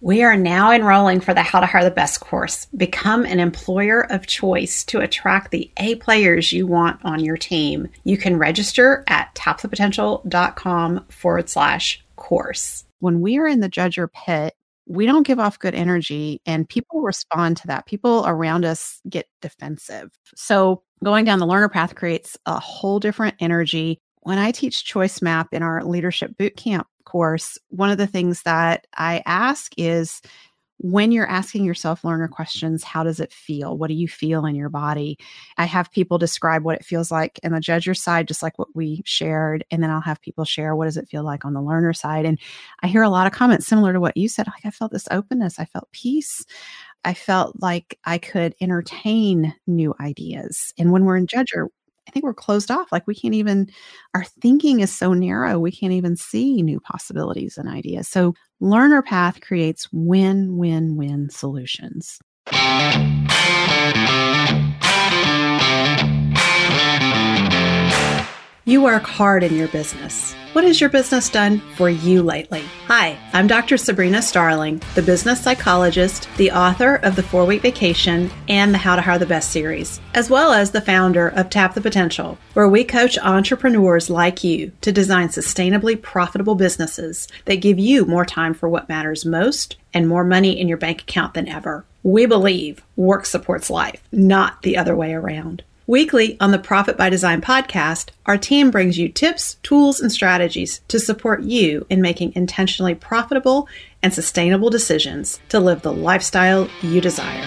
We are now enrolling for the How to Hire the Best course. Become an employer of choice to attract the A players you want on your team. You can register at tapthepotential.com/course. When we are in the judger pit, we don't give off good energy and people respond to that. People around us get defensive. So going down the learner path creates a whole different energy. When I teach Choice Map in our leadership bootcamp course, one of the things that I ask is, when you're asking yourself learner questions, how does it feel? What do you feel in your body? I have people describe what it feels like in the judger side, just like what we shared. And then I'll have people share, what does it feel like on the learner side? And I hear a lot of comments similar to what you said. Like, I felt this openness. I felt peace. I felt like I could entertain new ideas. And when we're in judger, I think we're closed off. Like, we can't even, our thinking is so narrow, we can't even see new possibilities and ideas. So learner path creates win-win-win solutions. You work hard in your business. What has your business done for you lately? Hi, I'm Dr. Sabrina Starling, the business psychologist, the author of The 4-Week Vacation and the How to Hire the Best series, as well as the founder of Tap the Potential, where we coach entrepreneurs like you to design sustainably profitable businesses that give you more time for what matters most and more money in your bank account than ever. We believe work supports life, not the other way around. Weekly on the Profit by Design podcast, our team brings you tips, tools, and strategies to support you in making intentionally profitable and sustainable decisions to live the lifestyle you desire.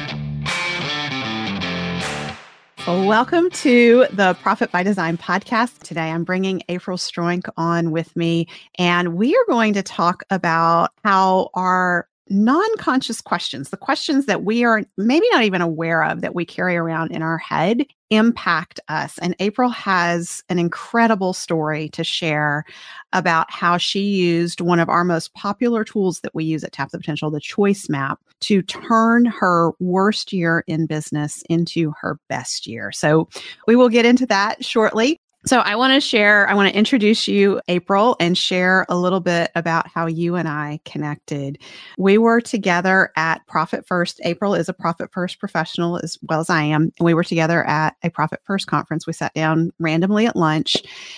Well, welcome to the Profit by Design podcast. Today, I'm bringing April Stroink on with me, and we are going to talk about how our non-conscious questions, the questions that we are maybe not even aware of that we carry around in our head, impact us. And April has an incredible story to share about how she used one of our most popular tools that we use at Tap the Potential, the Choice Map, to turn her worst year in business into her best year. So we will get into that shortly. So I want to introduce you, April, and share a little bit about how you and I connected. We were together at Profit First. April is a Profit First professional as well as I am. And we were together at a Profit First conference. We sat down randomly at lunch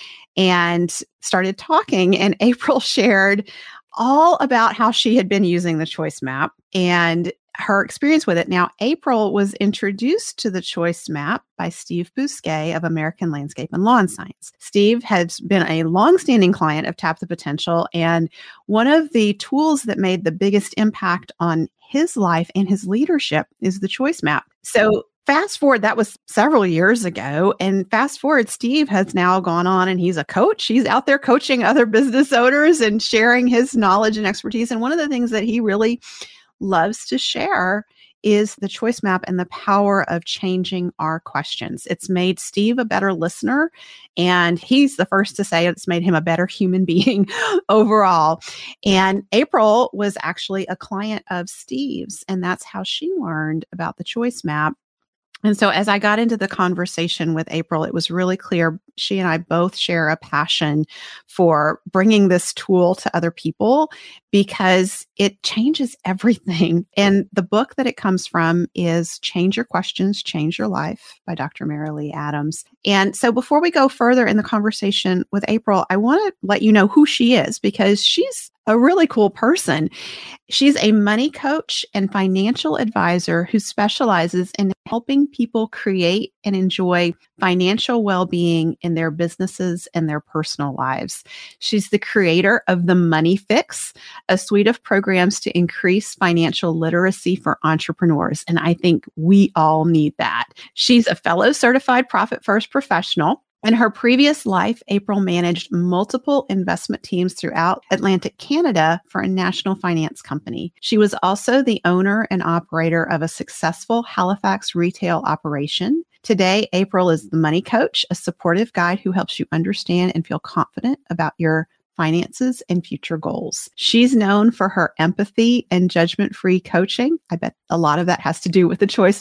and started talking. And April shared all about how she had been using the Choice Map and her experience with it. Now, April was introduced to the Choice Map by Steve Bousquet of American Landscape and Lawn Science. Steve has been a longstanding client of Tap the Potential, and one of the tools that made the biggest impact on his life and his leadership is the Choice Map. So fast forward, that was several years ago, and fast forward, Steve has now gone on and he's a coach. He's out there coaching other business owners and sharing his knowledge and expertise. And one of the things that he really loves to share is the Choice Map and the power of changing our questions. It's made Steve a better listener, and he's the first to say it's made him a better human being overall. And April was actually a client of Steve's, and that's how she learned about the Choice Map. And so as I got into the conversation with April, it was really clear she and I both share a passion for bringing this tool to other people because it changes everything. And the book that it comes from is Change Your Questions, Change Your Life by Dr. Mary Lee Adams. And so before we go further in the conversation with April, I want to let you know who she is because she's a really cool person. She's a money coach and financial advisor who specializes in helping people create and enjoy financial well-being in their businesses and their personal lives. She's the creator of The Money Fix, a suite of programs to increase financial literacy for entrepreneurs. And I think we all need that. She's a fellow certified Profit First professional. In her previous life, April managed multiple investment teams throughout Atlantic Canada for a national finance company. She was also the owner and operator of a successful Halifax retail operation. Today, April is the money coach, a supportive guide who helps you understand and feel confident about your finances and future goals. She's known for her empathy and judgment-free coaching. I bet a lot of that has to do with the Choice Map.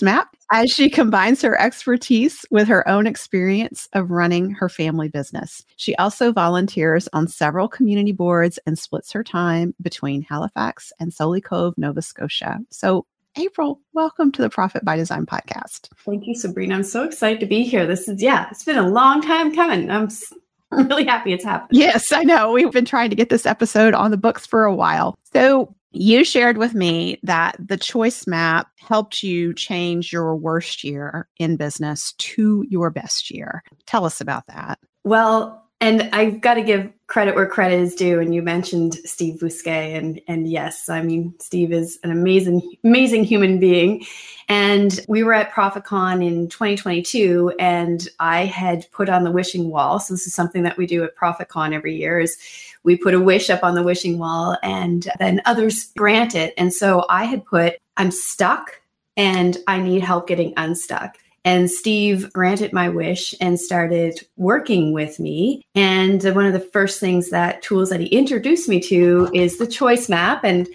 as she combines her expertise with her own experience of running her family business. She also volunteers on several community boards and splits her time between Halifax and Solly Cove, Nova Scotia. So, April, welcome to the Profit by Design podcast. Thank you, Sabrina. I'm so excited to be here. It's been a long time coming. I'm really happy it's happening. Yes, I know. We've been trying to get this episode on the books for a while. So you shared with me that the choice map helped you change your worst year in business to your best year. Tell us about that. Well, and I've got to give credit where credit is due. And you mentioned Steve Bousquet. And yes, I mean, Steve is an amazing human being. And we were at ProfitCon in 2022, and I had put on the wishing wall. So this is something that we do at ProfitCon every year is we put a wish up on the wishing wall and then others grant it. And so I had put, I'm stuck and I need help getting unstuck. And Steve granted my wish and started working with me. And one of the first tools that he introduced me to is the choice map. And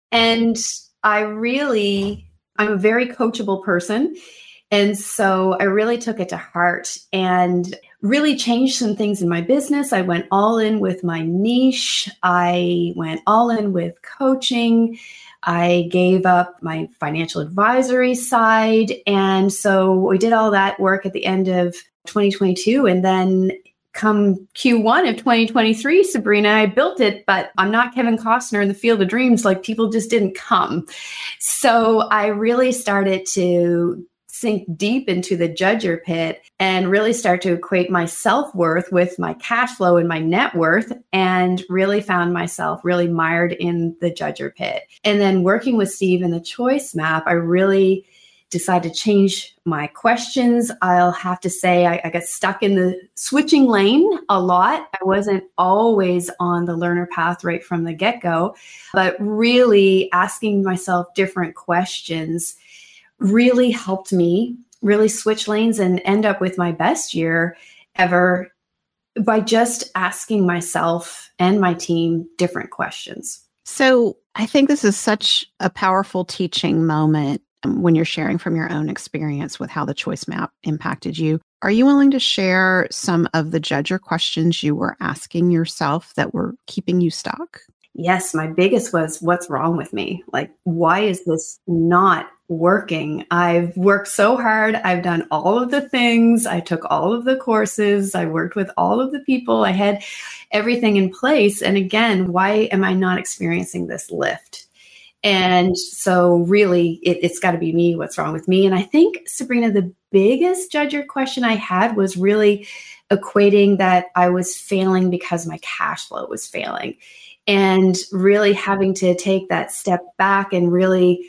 I'm a very coachable person. And so I really took it to heart and really changed some things in my business. I went all in with my niche. I went all in with coaching. I gave up my financial advisory side. And so we did all that work at the end of 2022. And then come Q1 of 2023, Sabrina, I built it, but I'm not Kevin Costner in the Field of Dreams. Like, people just didn't come. So I really started to sink deep into the judger pit and really start to equate my self-worth with my cash flow and my net worth, and really found myself really mired in the judger pit. And then working with Steve in the choice map, I really decided to change my questions. I'll have to say I got stuck in the switching lane a lot. I wasn't always on the learner path right from the get-go, but really asking myself different questions really helped me really switch lanes and end up with my best year ever by just asking myself and my team different questions. So I think this is such a powerful teaching moment when you're sharing from your own experience with how the choice map impacted you. Are you willing to share some of the judger questions you were asking yourself that were keeping you stuck? Yes, my biggest was, what's wrong with me? Like, why is this not working? I've worked so hard. I've done all of the things. I took all of the courses. I worked with all of the people. I had everything in place. And again, why am I not experiencing this lift? And so really, it's got to be me. What's wrong with me? And I think, Sabrina, the biggest judger question I had was really equating that I was failing because my cash flow was failing. And really having to take that step back and really,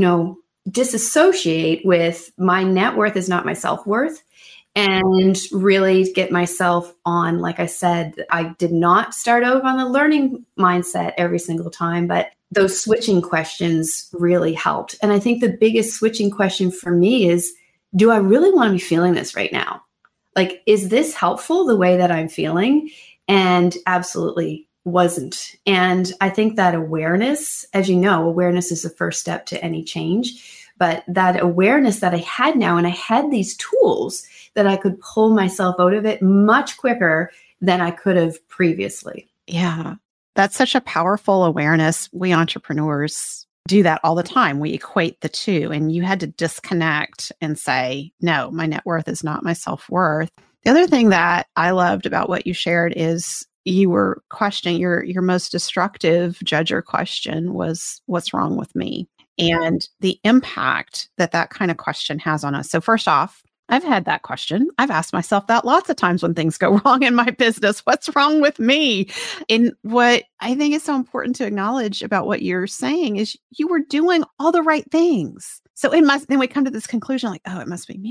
disassociate with my net worth is not my self-worth, and really get myself on, like I said, I did not start over on the learning mindset every single time, but those switching questions really helped. And I think the biggest switching question for me is, do I really want to be feeling this right now? Like, is this helpful the way that I'm feeling? And absolutely wasn't. And I think that awareness, as you know, awareness is the first step to any change. But that awareness that I had now, and I had these tools that I could pull myself out of it much quicker than I could have previously. Yeah, that's such a powerful awareness. We entrepreneurs do that all the time. We equate the two, and you had to disconnect and say, no, my net worth is not my self-worth. The other thing that I loved about what you shared is you were questioning your most destructive judger question was, what's wrong with me? And the impact that kind of question has on us. So first off, I've had that question. I've asked myself that lots of times when things go wrong in my business. What's wrong with me? And what I think is so important to acknowledge about what you're saying is you were doing all the right things. So then we come to this conclusion like, oh, it must be me.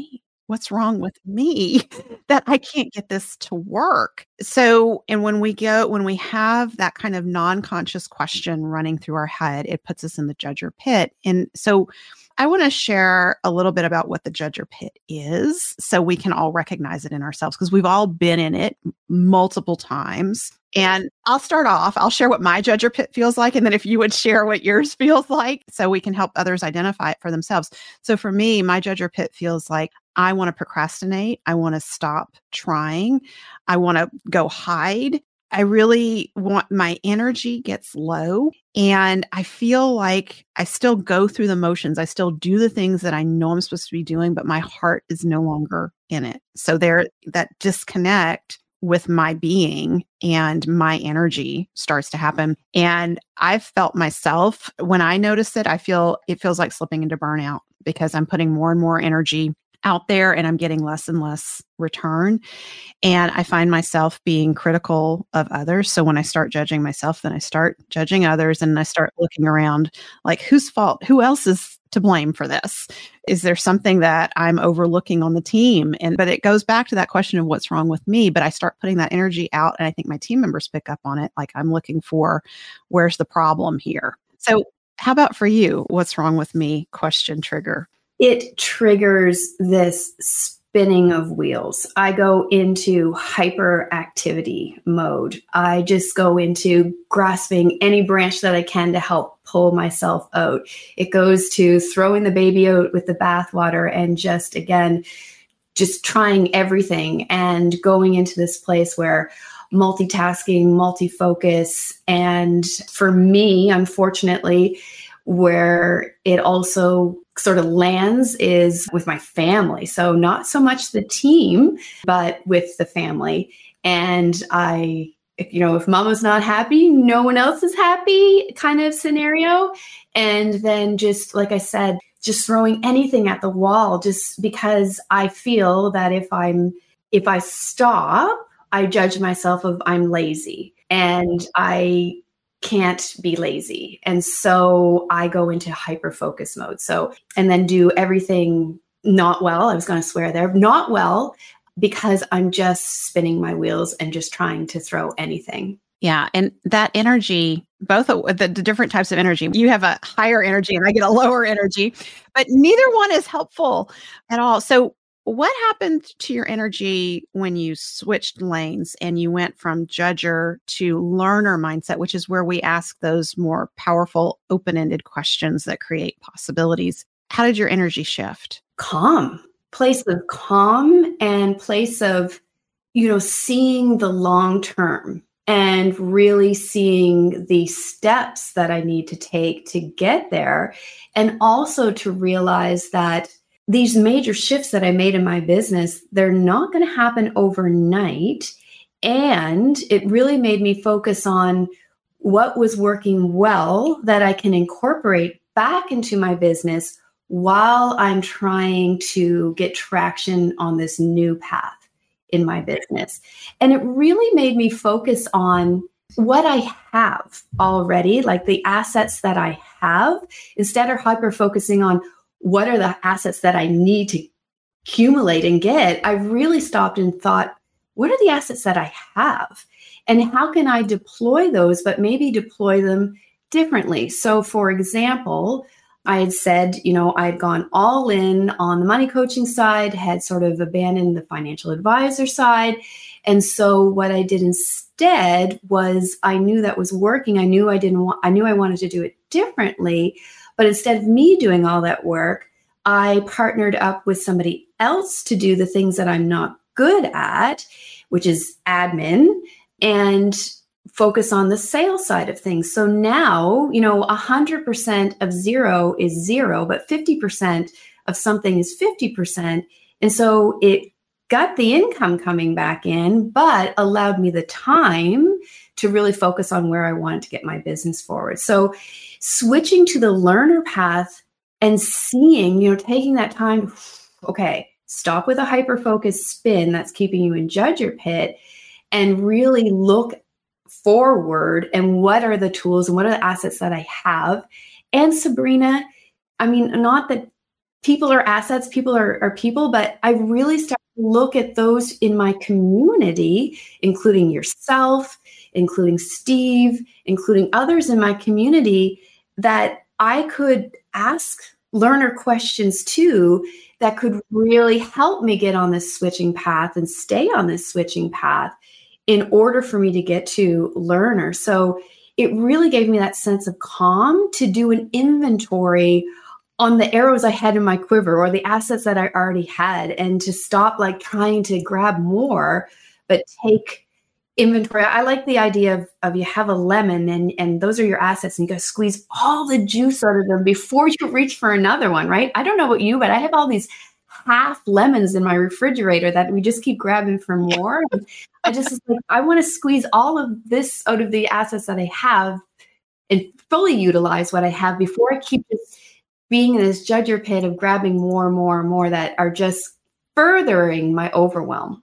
what's wrong with me that I can't get this to work? So, and when we have that kind of non-conscious question running through our head, it puts us in the judger pit. And so I want to share a little bit about what the judger pit is so we can all recognize it in ourselves because we've all been in it multiple times. And I'll start off, I'll share what my judger pit feels like. And then if you would share what yours feels like so we can help others identify it for themselves. So for me, my judger pit feels like I want to procrastinate. I want to stop trying. I want to go hide. I really want my energy gets low and I feel like I still go through the motions. I still do the things that I know I'm supposed to be doing, but my heart is no longer in it. So there, that disconnect with my being and my energy starts to happen. And I've felt myself when I notice it, it feels like slipping into burnout because I'm putting more and more energy out there and I'm getting less and less return. And I find myself being critical of others. So when I start judging myself, then I start judging others and I start looking around like whose fault, who else is to blame for this? Is there something that I'm overlooking on the team? But it goes back to that question of what's wrong with me. But I start putting that energy out and I think my team members pick up on it. Like I'm looking for where's the problem here? So how about for you? What's wrong with me? Question trigger. It triggers this spinning of wheels. I go into hyperactivity mode. I just go into grasping any branch that I can to help pull myself out. It goes to throwing the baby out with the bathwater and just trying everything and going into this place where multitasking, multi-focus. And for me, unfortunately, where it also sort of lands is with my family. So not so much the team, but with the family. And if mama's not happy, no one else is happy kind of scenario. And then just like I said, just throwing anything at the wall, just because I feel that if I stop, I judge myself of I'm lazy and I can't be lazy. And so I go into hyper focus mode. So, and then do everything not well. I was going to swear there, not well, because I'm just spinning my wheels and just trying to throw anything. Yeah. And that energy, both of the different types of energy, you have a higher energy and I get a lower energy, but neither one is helpful at all. So what happened to your energy when you switched lanes and you went from judger to learner mindset, which is where we ask those more powerful, open-ended questions that create possibilities? How did your energy shift? Calm, place of calm and place of, seeing the long term and really seeing the steps that I need to take to get there. And also to realize that these major shifts that I made in my business, they're not going to happen overnight. And it really made me focus on what was working well that I can incorporate back into my business while I'm trying to get traction on this new path in my business. And it really made me focus on what I have already, like the assets that I have, instead of hyper focusing on what are the assets that I need to accumulate and get. I really stopped and thought, what are the assets that I have? And how can I deploy those, but maybe deploy them differently? So for example, I had said, I had gone all in on the money coaching side, had sort of abandoned the financial advisor side. And so what I did instead was I knew that was working. I knew I wanted to do it differently. But instead of me doing all that work, I partnered up with somebody else to do the things that I'm not good at, which is admin, and focus on the sales side of things. So now, 100% of zero is zero, but 50% of something is 50%. And so it got the income coming back in, but allowed me the time to really focus on where I wanted to get my business forward. So switching to the learner path and seeing, taking that time, okay, stop with a hyper-focused spin that's keeping you in judger pit and really look forward and what are the tools and what are the assets that I have. And Sabrina, not that people are assets, people are people, but I really started to look at those in my community, including yourself, including Steve, including others in my community, that I could ask learner questions to that could really help me get on this switching path and stay on this switching path in order for me to get to learner. So it really gave me that sense of calm to do an inventory on the arrows I had in my quiver or the assets that I already had, and to stop like trying to grab more, but take inventory. I like the idea of you have a lemon and those are your assets, and you got to squeeze all the juice out of them before you reach for another one, right? I don't know about you, but I have all these half lemons in my refrigerator that we just keep grabbing for more. And I just like, I want to squeeze all of this out of the assets that I have and fully utilize what I have before I keep just being in this judger pit of grabbing more and more and more that are just furthering my overwhelm.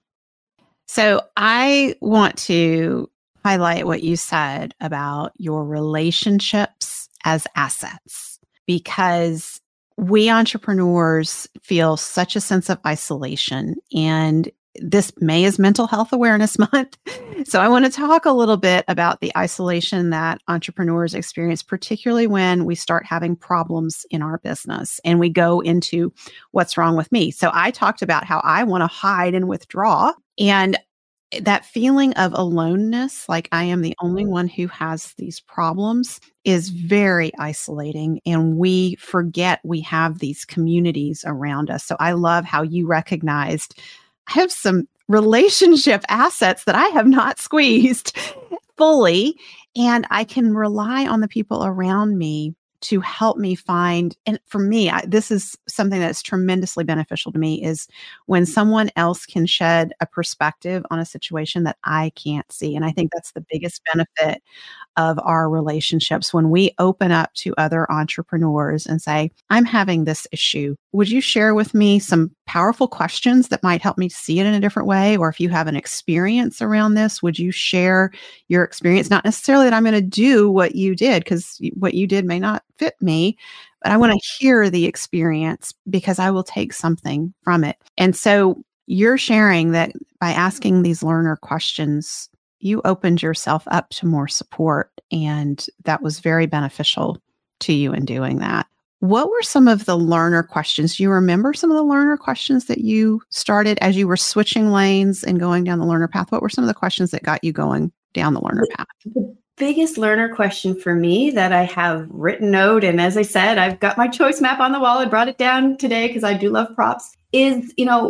So I want to highlight what you said about your relationships as assets, because we entrepreneurs feel such a sense of isolation, and this May is Mental Health Awareness Month. So I want to talk a little bit about the isolation that entrepreneurs experience, particularly when we start having problems in our business and we go into what's wrong with me. So I talked about how I want to hide and withdraw, and that feeling of aloneness, like I am the only one who has these problems, is very isolating. And we forget we have these communities around us. So I love how you recognized I have some relationship assets that I have not squeezed fully, and I can rely on the people around me to help me find. And for me, this is something that's tremendously beneficial to me, is when someone else can shed a perspective on a situation that I can't see. And I think that's the biggest benefit of our relationships, when we open up to other entrepreneurs and say, I'm having this issue. Would you share with me some powerful questions that might help me see it in a different way? Or if you have an experience around this, would you share your experience? Not necessarily that I'm going to do what you did, because what you did may not fit me, but I want to hear the experience because I will take something from it. And so you're sharing that by asking these learner questions, you opened yourself up to more support, and that was very beneficial to you in doing that. What were some of the learner questions? Do you remember some of the learner questions that you started as you were switching lanes and going down the learner path? What were some of the questions that got you going down the learner path? The biggest learner question for me that I have written out, and as I said, I've got my choice map on the wall. I brought it down today because I do love props, is,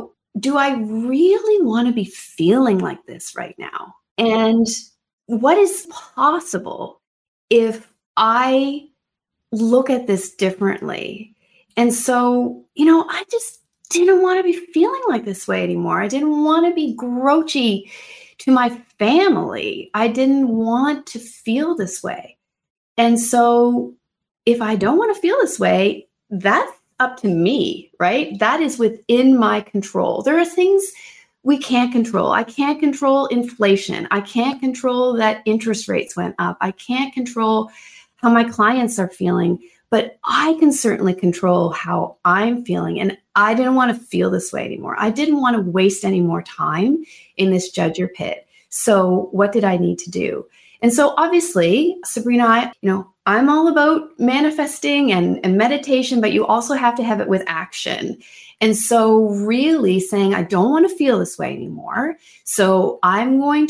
do I really want to be feeling like this right now? And what is possible if I look at this differently? And so, I just didn't want to be feeling like this way anymore. I didn't want to be grouchy to my family. I didn't want to feel this way. And so if I don't want to feel this way, that's up to me, right? That is within my control. There are things we can't control. I can't control inflation. I can't control that interest rates went up. I can't control how my clients are feeling, but I can certainly control how I'm feeling. And I didn't want to feel this way anymore. I didn't want to waste any more time in this judger pit. So what did I need to do? And so obviously, Sabrina, I'm all about manifesting and meditation, but you also have to have it with action. And so really saying, I don't want to feel this way anymore. So I'm going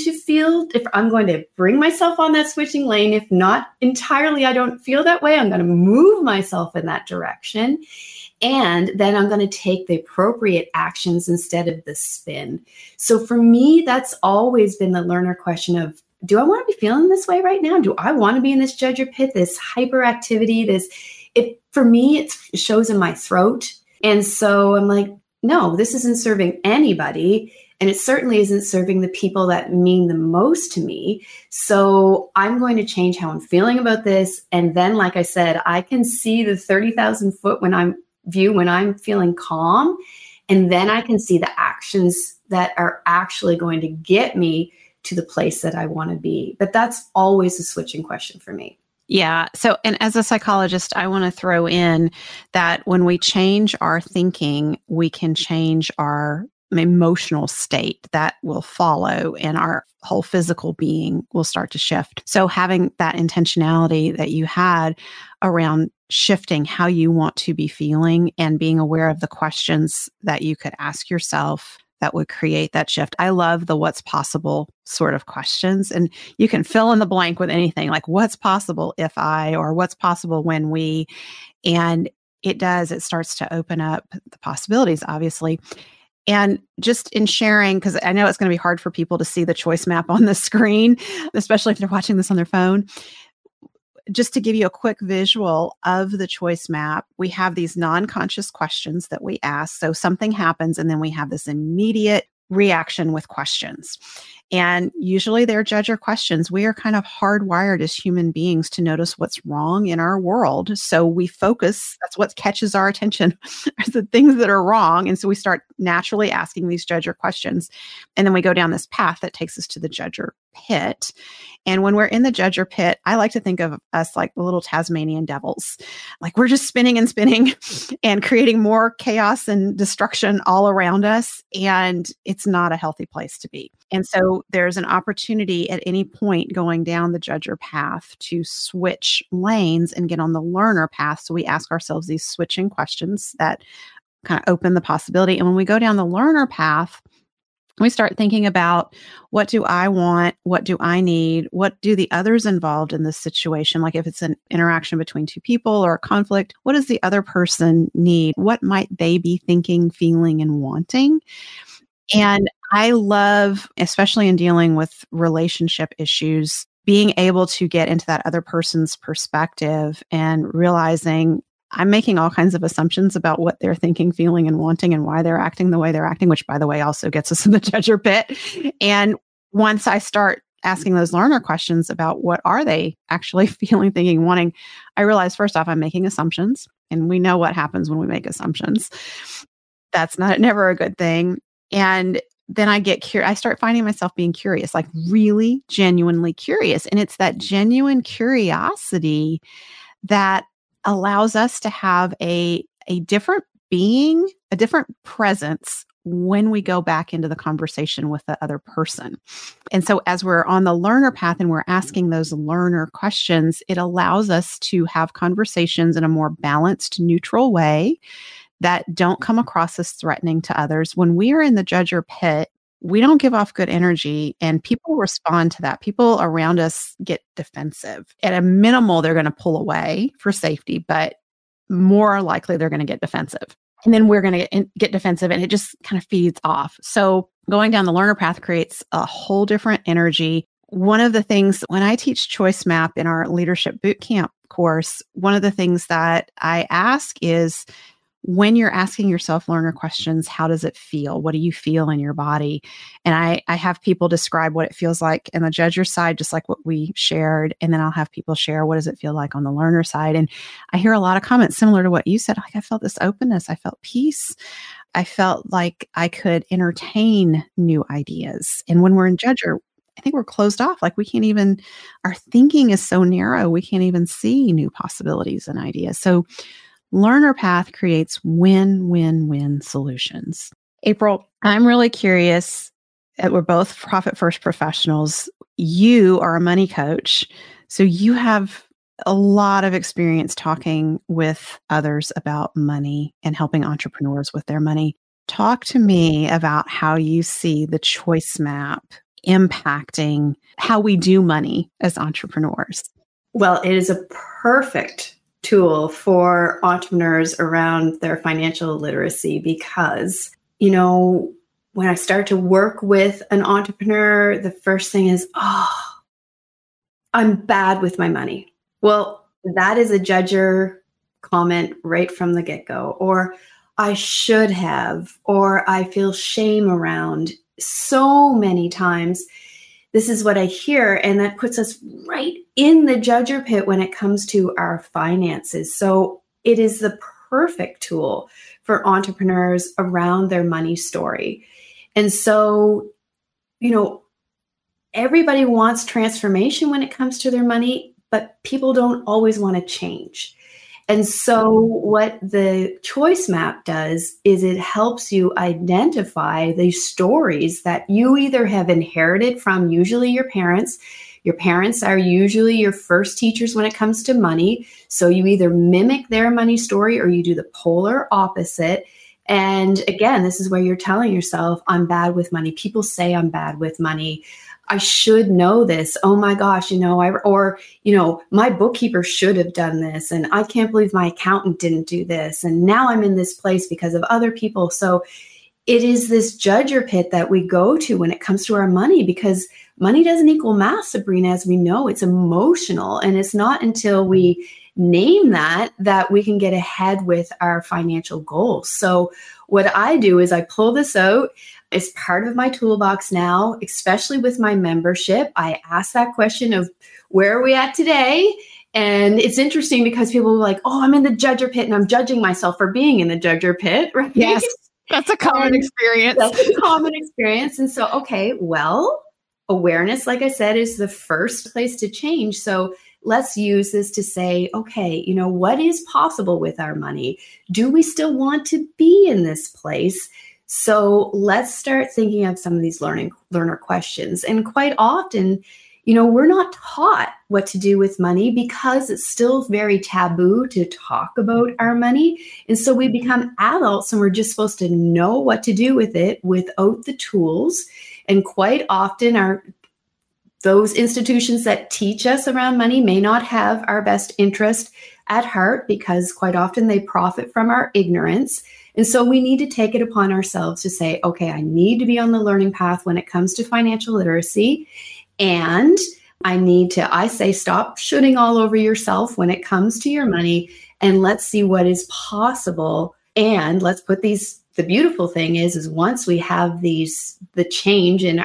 to bring myself on that switching lane. If not entirely, I don't feel that way, I'm going to move myself in that direction. And then I'm going to take the appropriate actions instead of the spin. So for me, that's always been the learner question of, do I want to be feeling this way right now? Do I want to be in this judger pit, this hyperactivity, for me, it shows in my throat. And so I'm like, no, this isn't serving anybody. And it certainly isn't serving the people that mean the most to me. So I'm going to change how I'm feeling about this. And then, like I said, I can see the 30,000 foot when I'm feeling calm. And then I can see the actions that are actually going to get me to the place that I want to be. But that's always a switching question for me. Yeah. So, and as a psychologist, I want to throw in that when we change our thinking, we can change our emotional state that will follow, and our whole physical being will start to shift. So, having that intentionality that you had around shifting how you want to be feeling and being aware of the questions that you could ask yourself that would create that shift. I love the what's possible sort of questions. And you can fill in the blank with anything like what's possible if I, or what's possible when we. And it starts to open up the possibilities, obviously. And just in sharing, because I know it's going to be hard for people to see the choice map on the screen, especially if they're watching this on their phone. Just to give you a quick visual of the choice map, we have these non-conscious questions that we ask. So something happens, and then we have this immediate reaction with questions. And usually they're judger questions. We are kind of hardwired as human beings to notice what's wrong in our world. So we focus, that's what catches our attention, are the things that are wrong. And so we start naturally asking these judger questions. And then we go down this path that takes us to the judger pit. And when we're in the judger pit, I like to think of us like the little Tasmanian devils. Like we're just spinning and spinning and creating more chaos and destruction all around us. And it's not a healthy place to be. And so there's an opportunity at any point going down the judger path to switch lanes and get on the learner path. So we ask ourselves these switching questions that kind of open the possibility. And when we go down the learner path, we start thinking about, what do I want? What do I need? What do the others involved in this situation? Like if it's an interaction between two people or a conflict, what does the other person need? What might they be thinking, feeling, and wanting? And I love, especially in dealing with relationship issues, being able to get into that other person's perspective and realizing I'm making all kinds of assumptions about what they're thinking, feeling, and wanting, and why they're acting the way they're acting, which, by the way, also gets us in the judger pit. And once I start asking those learner questions about what are they actually feeling, thinking, wanting, I realize first off, I'm making assumptions. And we know what happens when we make assumptions. That's never a good thing. And then I get curious. I start finding myself being curious, like really genuinely curious. And it's that genuine curiosity that allows us to have a different being, a different presence when we go back into the conversation with the other person. And so as we're on the learner path and we're asking those learner questions, it allows us to have conversations in a more balanced, neutral way that don't come across as threatening to others. When we are in the judger pit, we don't give off good energy, and people respond to that. People around us get defensive. At a minimal, they're going to pull away for safety, but more likely they're going to get defensive. And then we're going to get defensive, and it just kind of feeds off. So going down the learner path creates a whole different energy. One of the things when I teach Choice Map in our Leadership Bootcamp course, one of the things that I ask is, when you're asking yourself learner questions, how does it feel? What do you feel in your body? And I have people describe what it feels like in the judger side, just like what we shared. And then I'll have people share, what does it feel like on the learner side? And I hear a lot of comments similar to what you said. Like, I felt this openness. I felt peace. I felt like I could entertain new ideas. And when we're in judger, I think we're closed off. Like our thinking is so narrow, we can't even see new possibilities and ideas. So learner path creates win-win-win solutions. April, I'm really curious. We're both Profit First professionals. You are a money coach, so you have a lot of experience talking with others about money and helping entrepreneurs with their money. Talk to me about how you see the choice map impacting how we do money as entrepreneurs. Well, it is a perfect tool for entrepreneurs around their financial literacy because, when I start to work with an entrepreneur, the first thing is, I'm bad with my money. Well, that is a judger comment right from the get-go. Or I should have, or I feel shame around. So many times, this is what I hear, and that puts us right in the judger pit when it comes to our finances. So it is the perfect tool for entrepreneurs around their money story. And so, everybody wants transformation when it comes to their money, but people don't always want to change. And so what the choice map does is it helps you identify the stories that you either have inherited from usually your parents. Your parents are usually your first teachers when it comes to money. So you either mimic their money story or you do the polar opposite. And again, this is where you're telling yourself, I'm bad with money. People say I'm bad with money. I should know this. Oh my gosh, my bookkeeper should have done this. And I can't believe my accountant didn't do this. And now I'm in this place because of other people. So it is this judger pit that we go to when it comes to our money, because money doesn't equal math, Sabrina, as we know. It's emotional. And it's not until we name that we can get ahead with our financial goals. So what I do is I pull this out. It's part of my toolbox now, especially with my membership. I ask that question of where are we at today? And it's interesting because people are like, oh, I'm in the judger pit and I'm judging myself for being in the judger pit, right? Yes, that's a common experience. That's a common experience. And so, okay, well, awareness, like I said, is the first place to change. So let's use this to say, okay, what is possible with our money? Do we still want to be in this place? So let's start thinking of some of these learner questions. And quite often, we're not taught what to do with money because it's still very taboo to talk about our money. And so we become adults and we're just supposed to know what to do with it without the tools. And quite often those institutions that teach us around money may not have our best interest at heart, because quite often they profit from our ignorance. And so we need to take it upon ourselves to say, okay, I need to be on the learning path when it comes to financial literacy. And I say, stop shooting all over yourself when it comes to your money, and let's see what is possible. And let's put the beautiful thing is once we have the change in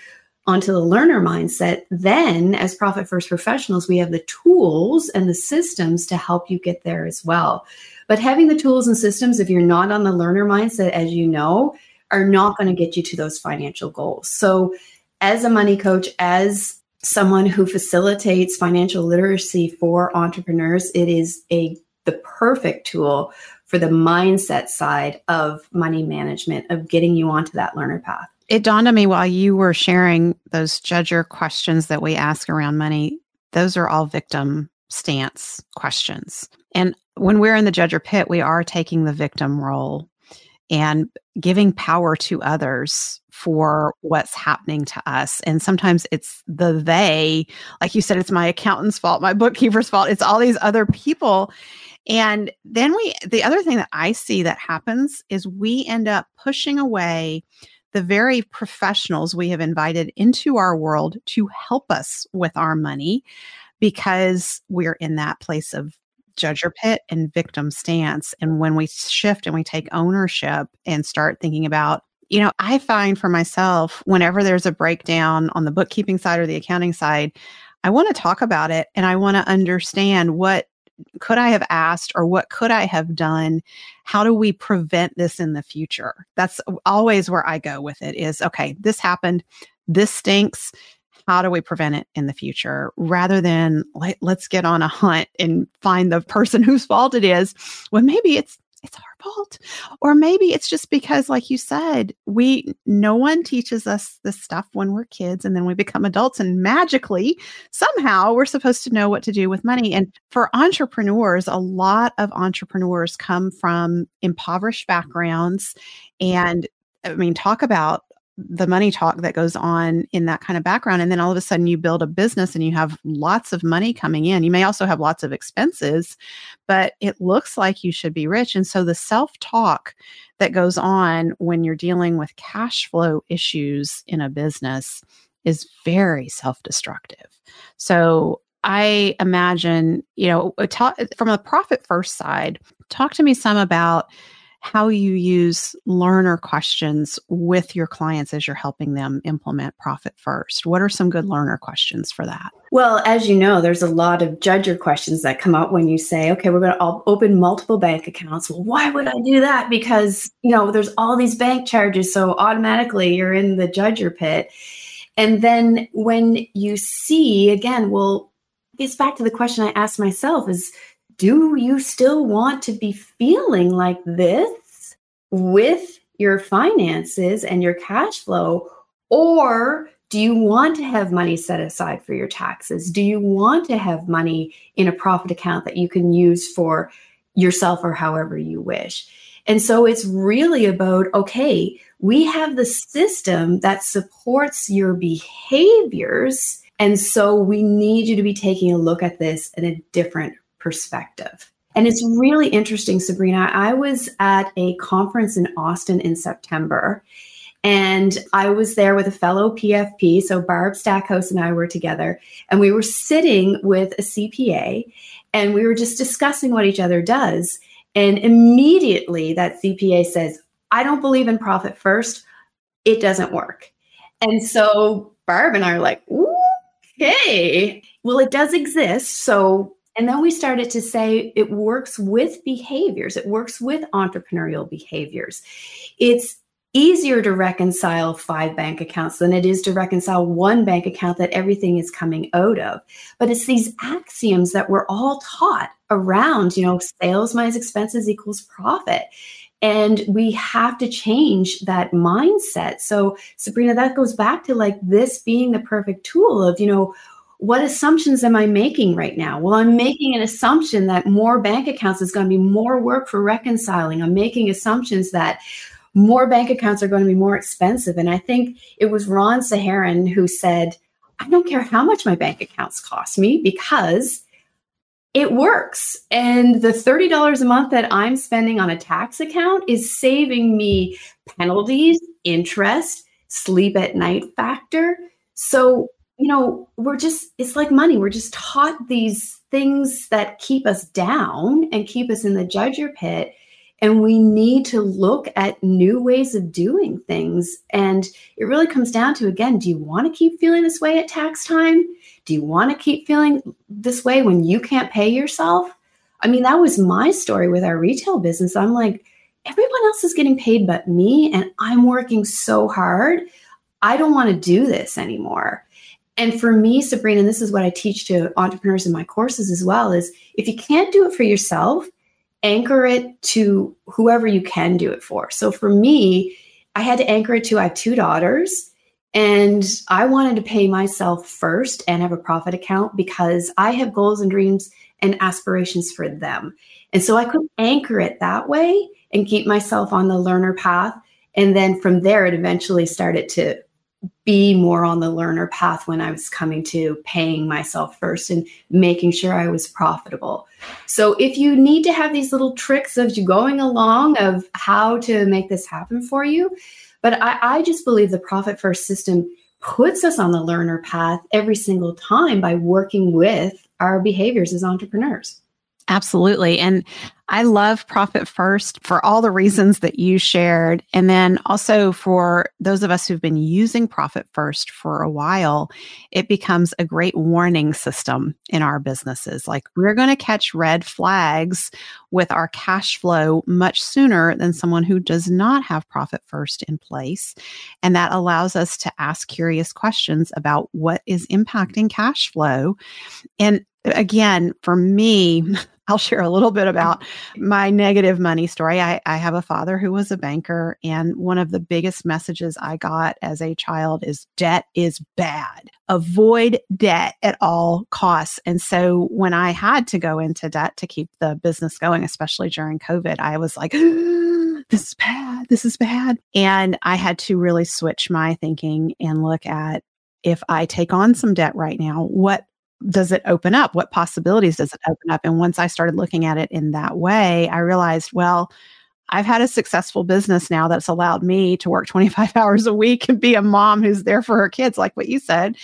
onto the learner mindset, then as Profit First professionals, we have the tools and the systems to help you get there as well. But having the tools and systems, if you're not on the learner mindset, as you know, are not going to get you to those financial goals. So as a money coach, as someone who facilitates financial literacy for entrepreneurs, it is the perfect tool for the mindset side of money management, of getting you onto that learner path. It dawned on me while you were sharing those judger questions that we ask around money, those are all victim stance questions. And when we're in the judger pit, we are taking the victim role and giving power to others for what's happening to us. And sometimes it's they, like you said, it's my accountant's fault, my bookkeeper's fault. It's all these other people. And then the other thing that I see that happens is we end up pushing away the very professionals we have invited into our world to help us with our money, because we're in that place of judger pit and victim stance. And when we shift and we take ownership and start thinking about, I find for myself, whenever there's a breakdown on the bookkeeping side or the accounting side, I want to talk about it and I want to understand what could I have asked or what could I have done? How do we prevent this in the future? That's always where I go with it is, okay, this happened. This stinks. How do we prevent it in the future? Rather than let's get on a hunt and find the person whose fault it is, when maybe it's our fault. Or maybe it's just because, like you said, no one teaches us this stuff when we're kids, and then we become adults and magically, somehow we're supposed to know what to do with money. And for entrepreneurs, a lot of entrepreneurs come from impoverished backgrounds. And I mean, talk about the money talk that goes on in that kind of background. And then all of a sudden you build a business and you have lots of money coming in. You may also have lots of expenses, but it looks like you should be rich. And so the self-talk that goes on when you're dealing with cash flow issues in a business is very self-destructive. So I imagine, from a Profit First side, talk to me some about how you use learner questions with your clients as you're helping them implement Profit First. What are some good learner questions for that? Well, as you know, there's a lot of judger questions that come up when you say, okay, we're going to open multiple bank accounts. Well, why would I do that? Because, there's all these bank charges. So automatically you're in the judger pit. And then when you see, again, well, gets back to the question I asked myself is, do you still want to be feeling like this with your finances and your cash flow? Or do you want to have money set aside for your taxes? Do you want to have money in a profit account that you can use for yourself or however you wish? And so it's really about, okay, we have the system that supports your behaviors. And so we need you to be taking a look at this in a different perspective. And it's really interesting, Sabrina. I was at a conference in Austin in September, and I was there with a fellow PFP. So Barb Stackhouse and I were together, and we were sitting with a CPA, and we were just discussing what each other does. And immediately that CPA says, I don't believe in profit first. It doesn't work. And so Barb and I are like, okay, well, it does exist. So, and then we started to say it works with behaviors. It works with entrepreneurial behaviors. It's easier to reconcile 5 bank accounts than it is to reconcile 1 bank account that everything is coming out of. But it's these axioms that we're all taught around, sales minus expenses equals profit. And we have to change that mindset. So Sabrina, that goes back to like this being the perfect tool of, what assumptions am I making right now? Well, I'm making an assumption that more bank accounts is going to be more work for reconciling. I'm making assumptions that more bank accounts are going to be more expensive. And I think it was Ron Saharan who said, I don't care how much my bank accounts cost me because it works. And the $30 a month that I'm spending on a tax account is saving me penalties, interest, sleep at night factor. So, it's like money. We're just taught these things that keep us down and keep us in the judger pit. And we need to look at new ways of doing things. And it really comes down to, again, do you want to keep feeling this way at tax time? Do you want to keep feeling this way when you can't pay yourself? I mean, that was my story with our retail business. I'm like, everyone else is getting paid but me, and I'm working so hard. I don't want to do this anymore. And for me, Sabrina, and this is what I teach to entrepreneurs in my courses as well, is if you can't do it for yourself, anchor it to whoever you can do it for. So for me, I had to anchor it to, I have 2 daughters, and I wanted to pay myself first and have a profit account because I have goals and dreams and aspirations for them. And so I could anchor it that way and keep myself on the learner path. And then from there, it eventually started to be more on the learner path when I was coming to paying myself first and making sure I was profitable. So if you need to have these little tricks of you going along of how to make this happen for you, but I just believe the profit first system puts us on the learner path every single time by working with our behaviors as entrepreneurs. Absolutely. And I love Profit First for all the reasons that you shared. And then also for those of us who've been using Profit First for a while, it becomes a great warning system in our businesses. Like we're going to catch red flags with our cash flow much sooner than someone who does not have Profit First in place. And that allows us to ask curious questions about what is impacting cash flow. And again, for me, I'll share a little bit about my negative money story. I have a father who was a banker, and one of the biggest messages I got as a child is debt is bad. Avoid debt at all costs. And so when I had to go into debt to keep the business going, especially during COVID, I was like, this is bad. This is bad. And I had to really switch my thinking and look at, if I take on some debt right now, what does it open up? What possibilities does it open up? And once I started looking at it in that way, I realized, well, I've had a successful business now that's allowed me to work 25 hours a week and be a mom who's there for her kids, like what you said.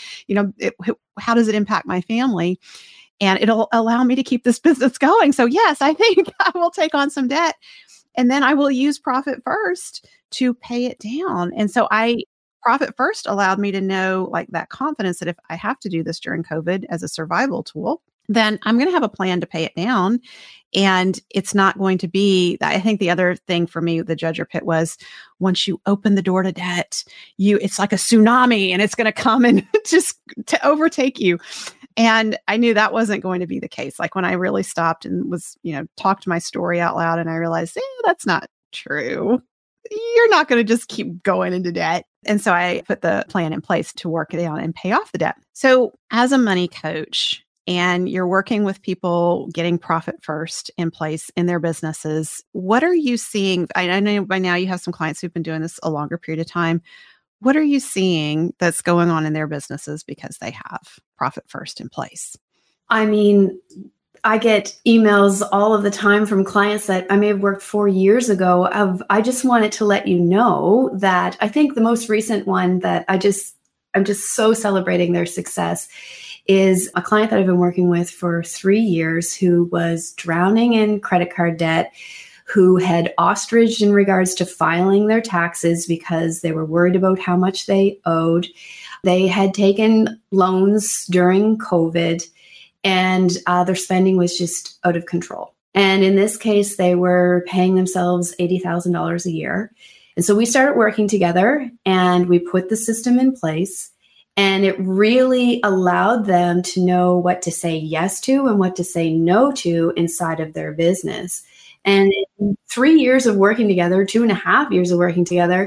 How does it impact my family? And it'll allow me to keep this business going. So yes, I think I will take on some debt, and then I will use Profit First to pay it down. And so Profit First allowed me to know, like, that confidence that if I have to do this during COVID as a survival tool, then I'm going to have a plan to pay it down. And it's not going to be, I think the other thing for me, the judger pit, was once you open the door to debt, it's like a tsunami and it's going to come and just to overtake you. And I knew that wasn't going to be the case. Like when I really stopped and was, talked my story out loud, and I realized, that's not true. You're not going to just keep going into debt. And so I put the plan in place to work it out and pay off the debt. So as a money coach, and you're working with people getting profit first in place in their businesses, what are you seeing? I know by now you have some clients who've been doing this a longer period of time. What are you seeing that's going on in their businesses because they have profit first in place? I mean, I get emails all of the time from clients that I may have worked 4 years ago of, I just wanted to let you know that. I think the most recent one that I'm just so celebrating their success is a client that I've been working with for 3 years who was drowning in credit card debt, who had ostriched in regards to filing their taxes because they were worried about how much they owed. They had taken loans during COVID, and their spending was just out of control. And in this case, they were paying themselves $80,000 a year. And so we started working together, and we put the system in place. And it really allowed them to know what to say yes to and what to say no to inside of their business. And in 3 years of working together, 2.5 years of working together,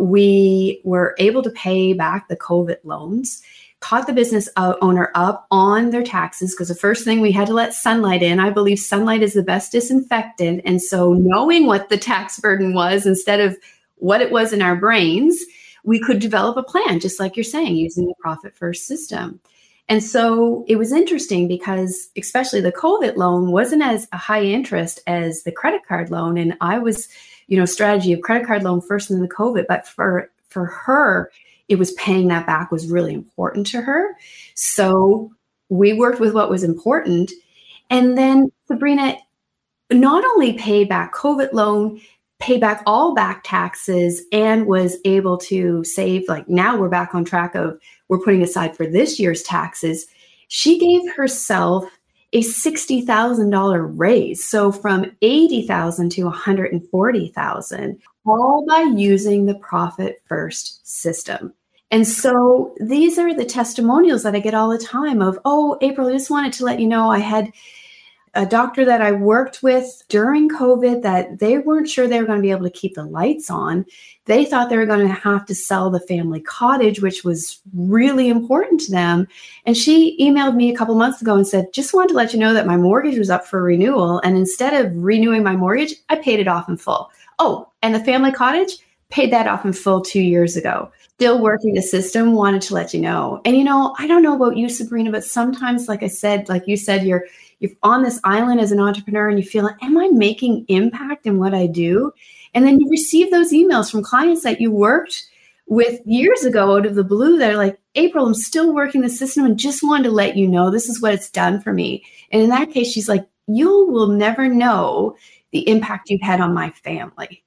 we were able to pay back the COVID loans, caught the business owner up on their taxes, because the first thing we had to let sunlight in. I believe sunlight is the best disinfectant. And so knowing what the tax burden was instead of what it was in our brains, we could develop a plan, just like you're saying, using the profit first system. And so it was interesting because especially the COVID loan wasn't as a high interest as the credit card loan. And I was, strategy of credit card loan first and then the COVID, but for her, it was paying that back was really important to her. So we worked with what was important. And then Sabrina not only paid back COVID loan, pay back all back taxes, and was able to save, like now we're back on track of, we're putting aside for this year's taxes. She gave herself a $60,000 raise. So from $80,000 to $140,000, all by using the profit first system. And so these are the testimonials that I get all the time of, oh, April, I just wanted to let you know I had a doctor that I worked with during COVID that they weren't sure they were going to be able to keep the lights on. They thought they were going to have to sell the family cottage, which was really important to them. And she emailed me a couple months ago and said, just wanted to let you know that my mortgage was up for renewal. And instead of renewing my mortgage, I paid it off in full. Oh, and the family cottage, paid that off in full 2 years ago. Still working the system, wanted to let you know. And, I don't know about you, Sabrina, but sometimes, like you said, you're on this island as an entrepreneur and you feel, am I making impact in what I do? And then you receive those emails from clients that you worked with years ago out of the blue. They're like, April, I'm still working the system and just wanted to let you know this is what it's done for me. And in that case, she's like, you will never know the impact you've had on my family.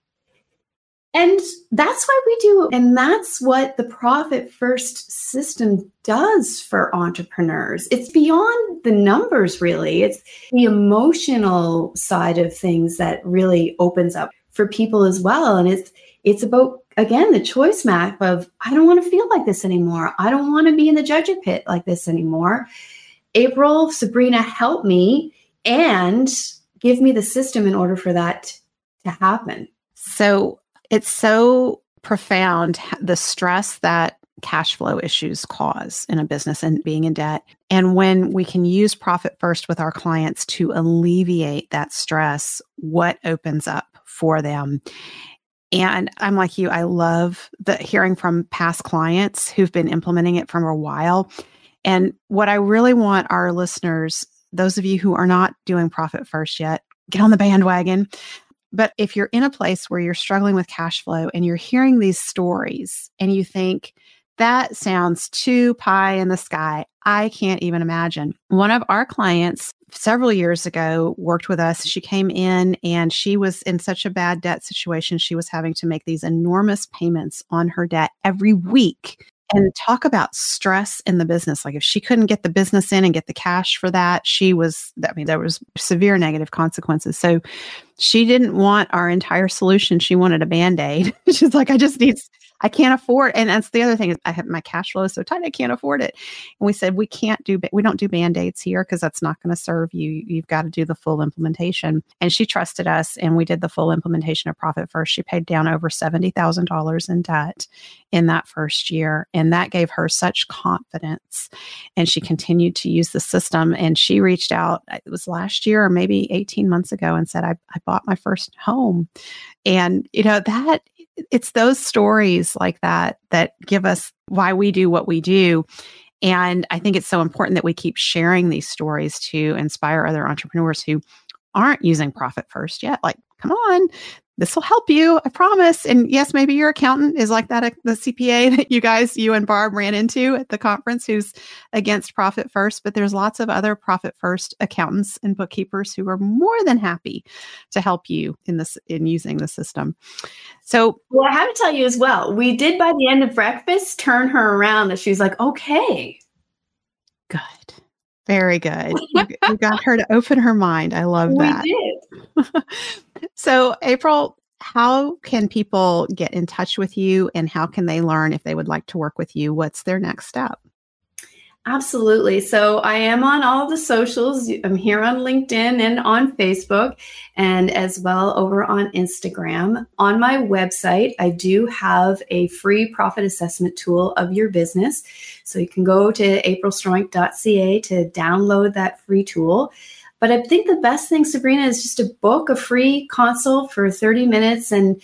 And that's why we do. And that's what the profit first system does for entrepreneurs. It's beyond the numbers, really. It's the emotional side of things that really opens up for people as well. And it's about, again, the choice map of, I don't want to feel like this anymore. I don't want to be in the judgment pit like this anymore. April, Sabrina, help me and give me the system in order for that to happen. So it's so profound, the stress that cash flow issues cause in a business and being in debt. And when we can use profit first with our clients to alleviate that stress, what opens up for them? And I'm like you, I love hearing from past clients who've been implementing it for a while. And what I really want our listeners, those of you who are not doing profit first yet, get on the bandwagon. But if you're in a place where you're struggling with cash flow and you're hearing these stories and you think, that sounds too pie in the sky, I can't even imagine. One of our clients several years ago worked with us. She came in and she was in such a bad debt situation. She was having to make these enormous payments on her debt every week. And talk about stress in the business. Like if she couldn't get the business in and get the cash for that, there was severe negative consequences. So she didn't want our entire solution. She wanted a Band-Aid. She's like, I just need I can't afford. And that's the other thing is I have my cash flow is so tight, I can't afford it. And we said, we don't do Band-Aids here because that's not going to serve you. You've got to do the full implementation. And she trusted us and we did the full implementation of Profit First. She paid down over $70,000 in debt in that first year. And that gave her such confidence. And she continued to use the system. And she reached out, it was last year or maybe 18 months ago, and said, I bought my first home. And, that it's those stories like that give us why we do what we do. And I think it's so important that we keep sharing these stories to inspire other entrepreneurs who aren't using Profit First yet. Like, come on, this will help you, I promise. And yes, maybe your accountant is like that, the CPA that you and Barb ran into at the conference who's against Profit First, but there's lots of other Profit First accountants and bookkeepers who are more than happy to help you in using the system. So, well, I have to tell you as well, we did by the end of breakfast turn her around that she was like, okay. Good. Very good. You got her to open her mind. I love that. We did. So, April, how can people get in touch with you and how can they learn if they would like to work with you? What's their next step? Absolutely. So I am on all the socials. I'm here on LinkedIn and on Facebook and as well over on Instagram. On my website, I do have a free profit assessment tool of your business. So you can go to aprilstroink.ca to download that free tool. But I think the best thing, Sabrina, is just to book a free consult for 30 minutes. And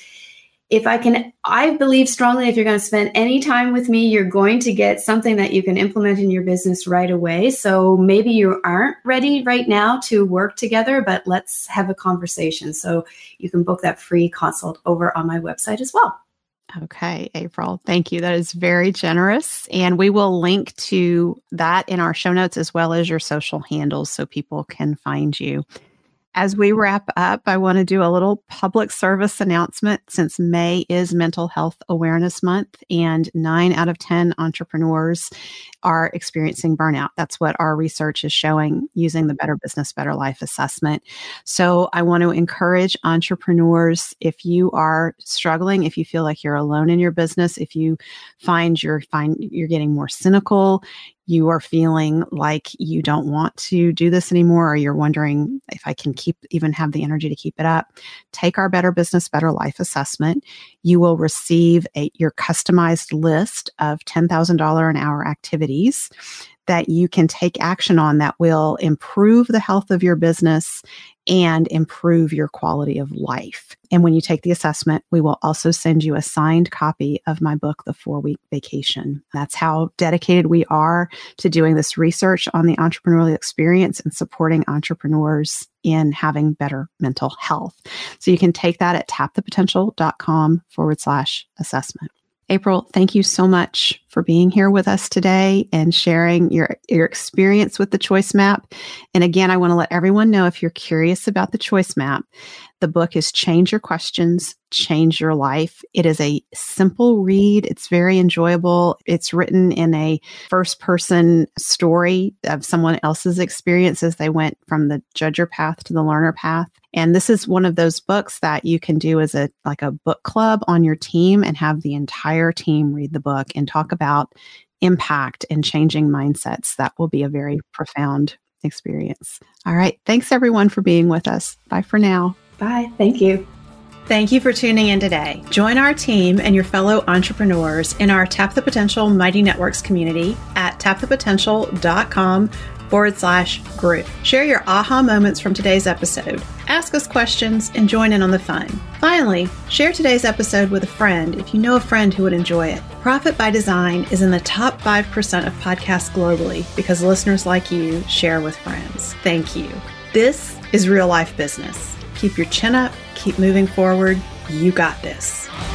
I believe strongly if you're going to spend any time with me, you're going to get something that you can implement in your business right away. So maybe you aren't ready right now to work together, but let's have a conversation. So you can book that free consult over on my website as well. Okay, April, thank you. That is very generous. And we will link to that in our show notes as well as your social handles so people can find you. As we wrap up, I want to do a little public service announcement since May is Mental Health Awareness Month and 9 out of 10 entrepreneurs are experiencing burnout. That's what our research is showing using the Better Business, Better Life assessment. So I want to encourage entrepreneurs, if you are struggling, if you feel like you're alone in your business, if you find you're getting more cynical, you are feeling like you don't want to do this anymore, or you're wondering if I can even have the energy to keep it up, take our Better Business, Better Life assessment. You will receive your customized list of $10,000 an hour activities that you can take action on that will improve the health of your business and improve your quality of life. And when you take the assessment, we will also send you a signed copy of my book, The 4-Week Vacation. That's how dedicated we are to doing this research on the entrepreneurial experience and supporting entrepreneurs in having better mental health. So you can take that at tapthepotential.com/assessment. April, thank you so much for being here with us today and sharing your experience with the Choice Map. And again, I want to let everyone know if you're curious about the Choice Map, the book is Change Your Questions, Change Your Life. It is a simple read. It's very enjoyable. It's written in a first-person story of someone else's experience as they went from the judger path to the learner path. And this is one of those books that you can do as a book club on your team and have the entire team read the book and talk about impact and changing mindsets. That will be a very profound experience. All right. Thanks everyone for being with us. Bye for now. Bye. Thank you. Thank you for tuning in today. Join our team and your fellow entrepreneurs in our Tap the Potential Mighty Networks community at tapthepotential.com/group. Share your aha moments from today's episode. Ask us questions and join in on the fun. Finally, share today's episode with a friend if you know a friend who would enjoy it. Profit by Design is in the top 5% of podcasts globally because listeners like you share with friends. Thank you. This is real life business. Keep your chin up, keep moving forward. You got this.